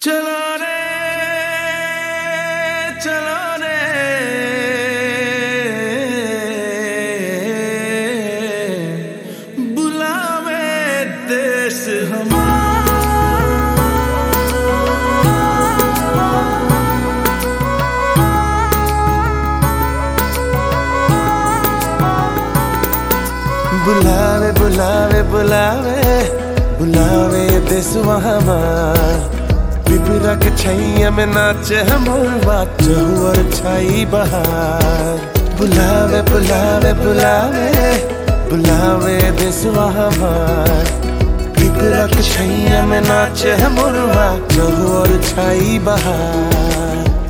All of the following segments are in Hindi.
चलो रे चलो रे बुलावे देश बुलावे बुलावे बुलावे बुलावे देशवा हमार पिपरा के छैया में नाचे हमरवा चहुअर छाई बहार। बुलावे बुलावे बुलावे बुलावे देशवा हमार पिपरा के छैया में नाचे हमरवा चहुअर छाई बहार।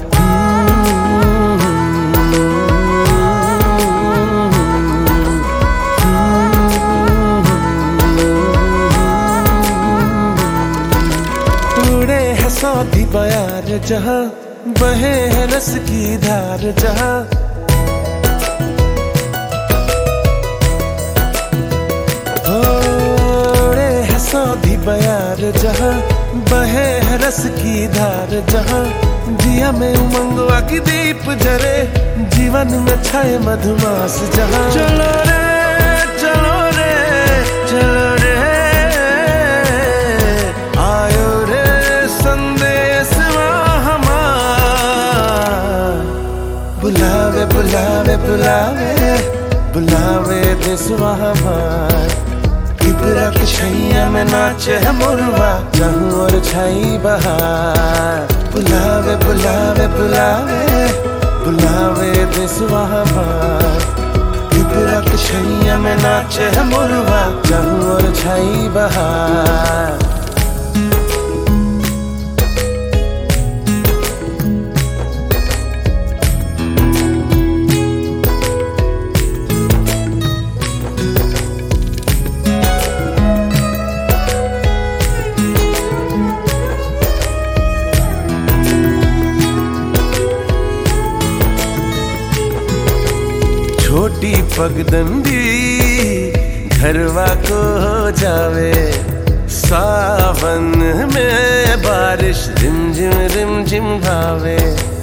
सौदी बयार जहाँ बहे है रस की धार जहाँ होड़े है सौदी बयार जहाँ बहे है रस की धार जहाँ दिया में उमंगवा की दीप जरे जीवन में छाए मधुमास जहाँ। चलो रे चलो रे चलो रे बुलावे बुलावे बुलावे बुलावे देशवा हमार पिपरा के छैया में नाचे है मोरवा चाहूं और छाई बहार। बुलावे बुलावे बुलावे बुलावे देशवा हमार पिपरा के छैया में नाचे है मोरवा चाहूं और छाई बहार। छोटी पगडंडी घरवा को हो जावे सावन में बारिश रिम झिम भावे।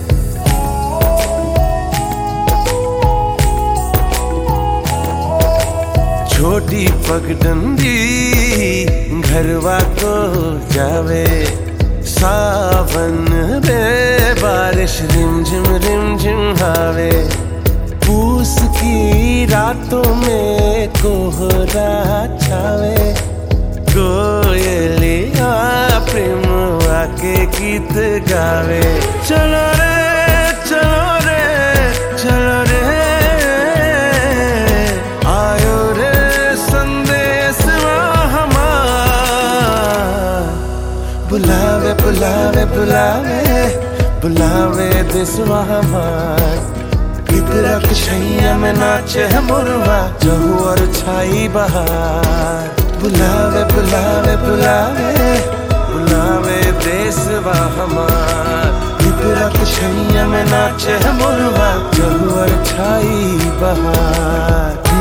छोटी पगडंडी घरवा को हो जावे सावन में बारिश रिम झिम भावे। पूस की रातों में कोहरा छावे कोयलिया प्रेम आके गीत गावे। चलो रे चलो रे चलो रे आयो रे संदेश हमार। बुलावे बुलावे बुलावे बुलावे देशवा हमार पिपरा के छैया में नाचे है मोरवा चहु और छाई बहार। बुलावे बुलावे बुलावे बुलावे देशवा हमार पिपरा के छैया में नाचे है मोरवा चहु और छाई बहार।